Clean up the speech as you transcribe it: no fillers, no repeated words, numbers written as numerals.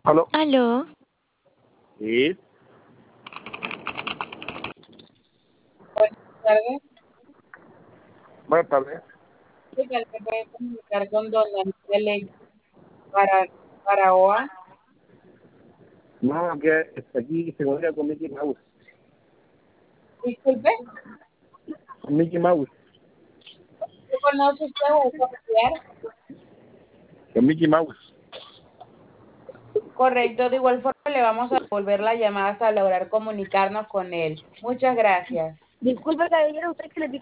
Aló. Aló, Sí, Tardes. buenas tardes. ¿Qué tal? ¿Me puede comunicar con don Daniel de Ley para Paraoa? No, que aquí se comunica con Mickey Mouse. Disculpe, Con Mickey Mouse. ¿lo conoce usted o es familiar? Con Mickey Mouse. Correcto, de igual forma le vamos a devolver la llamada hasta lograr comunicarnos con él. Muchas gracias. Disculpe, caballero, usted que le